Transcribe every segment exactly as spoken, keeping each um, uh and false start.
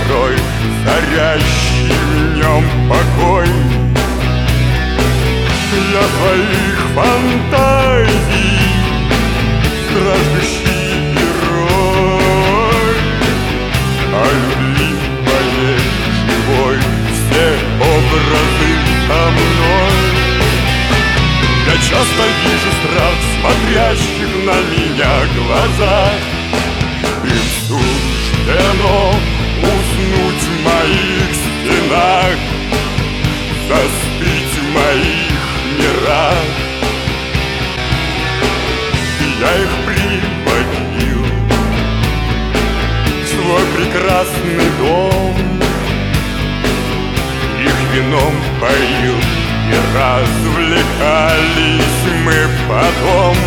покрой, царящий в нем покой. Для твоих фантазий страждущий герой, о любви моей живой все образы со мной. Я часто вижу страх в смотрящих на меня глазах. Им суждено уснуть в моих стенах, застыть в моих мирах. Я их приводил в свой прекрасный дом, их вином поил, и развлекались мы потом.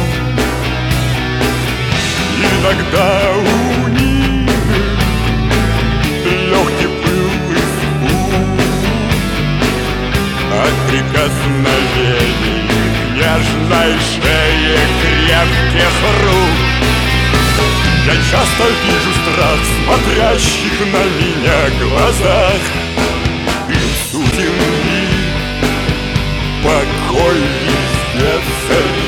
Иногда у них легкий был испуг от прикосновений нежной шеи крепких рук. Я часто вижу страх в смотрящих на меня глазах. Им сутен миг, покой везде царит.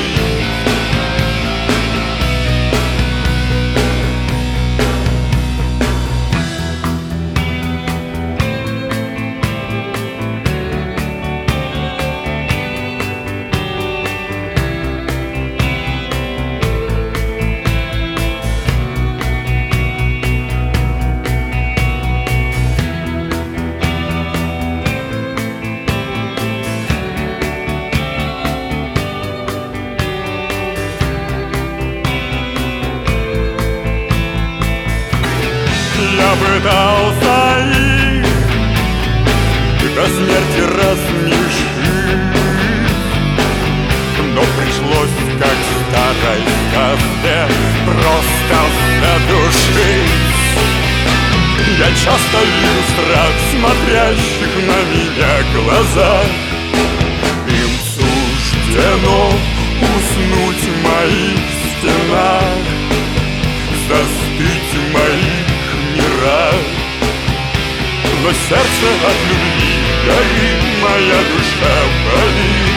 Я пытался их до смерти рассмешить, но пришлось, как в старой сказке, просто задушить. Я часто вижу страх в смотрящих на меня глазах. Им суждено уснуть в моих стенах, застыть в моих мирах. Но сердце от любви горит, моя душа болит.